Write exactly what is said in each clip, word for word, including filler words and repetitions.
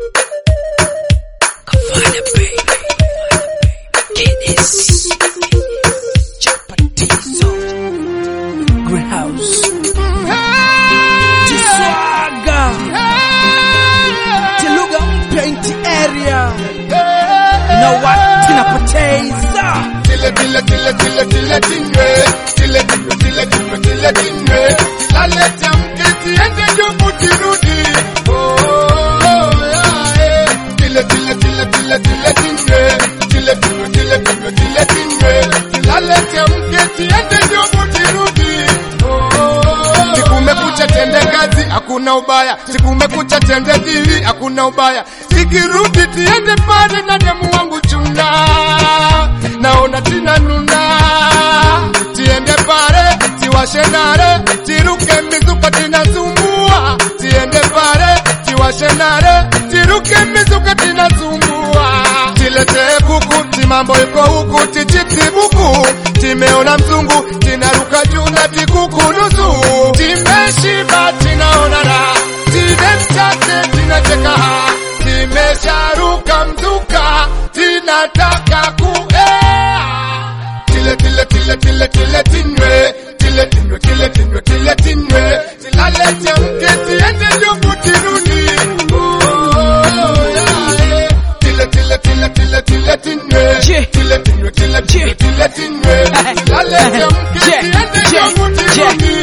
Kafana baby, Guinness, Chapatizo, Greenhouse, Tiswaga, Teluga Paint Area. You know what? Tinapoteza. Tile tile tile tile tile tinwe, tile tile tile tile tile tinwe. Lalete mketi ende jobu tirudi. Oh yeah. Tile tile tile tile tile tinwe, tile tile tile tile tile tinwe. Lalete mketi ende jobu tirudi. Oh. Siku umekucha tende kazi, hakuna ubaya. Siku umekucha tende dili, hakuna ubaya. Sikirudi tiende pale na demu wangu chuna. Naona tina nuna. Tiende pare, tiwashe nare. Tiruke mizuka tina sumbua. Tiende pare, tiwashe nare. Tiruke mizuka tina sumbua. Tilete buku, timambo iko huku. Tichipti buku, timeona mzungu. Tinaruka juna tikuku nusu. Timeshiba tinaona raha. Tidemchate tinacheka. Timesharuka mzuka. Tinataka kuea. Tile tile tile tile tile tinwe. Tile tinwe tile tinwe tile tinwe. Tilalete mketi ende jobu tirudi. Oh yeah. Tile tile tile tile tile tinwe. Tile tinwe tile tile tile tinwe. Tilalete mketi ende jobu tirudi.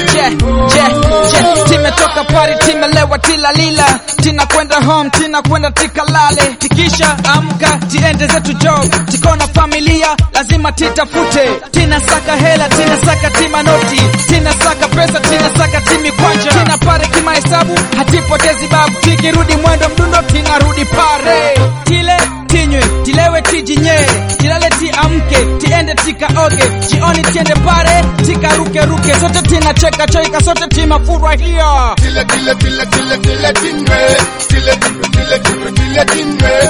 Timetoka party, timelewa tila lila. Tina kwenda home, tina kwenda tikalale. Tikisha amka, tiende zetu job. Tikona familia, lazima titafute. Tina saka hela, tina saka tima noti. Tina saka pesa, tina saka timi kwanja. Tina pare kima hesabu, hatipotezi babu. Tikirudi mwendo mdundo, tina rudi pare. Tile, tinywe, tilewe tijinyere. Tilale ti amke, tiende tika oge. Jioni tiende pare, tika ruke ruke. Sote tina cheka choika, sote tima furahia. Tile tile tile tile tile tinwe. Tile tile tile tile tile tinwe.